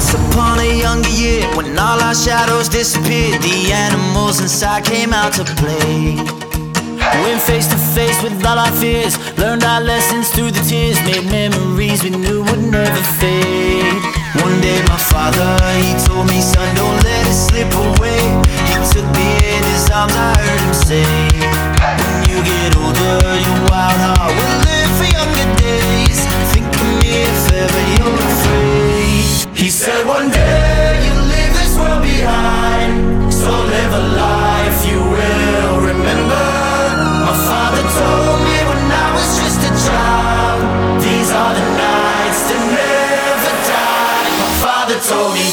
Once upon a younger year, when all our shadows disappeared, the animals inside came out to play. Went face to face with all our fears, learned our lessons through the tears, made memories we knew would never fade. One day my father, he told me, son, don't let it slip away. He took me in his arms, I heard him say, when you get older, your wild heart will live for younger days. Think of me if ever you're afraid. He said one day you'll leave this world behind, so live a life you will remember. My father told me when I was just a child, these are the nights that never die. My father told me.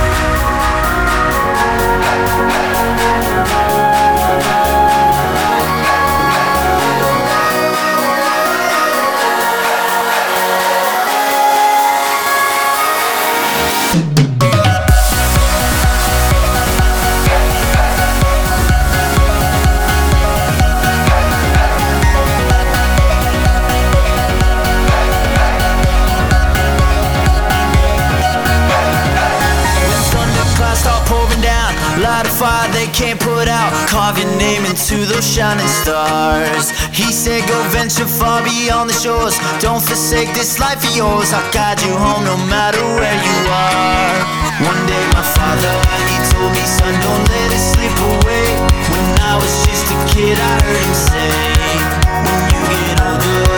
Light a fire they can't put out, carve your name into those shining stars. He said go venture far beyond the shores, don't forsake this life of yours. I'll guide you home no matter where you are. One day my father, he told me, son, don't let it slip away. When I was just a kid I heard him say, when you get older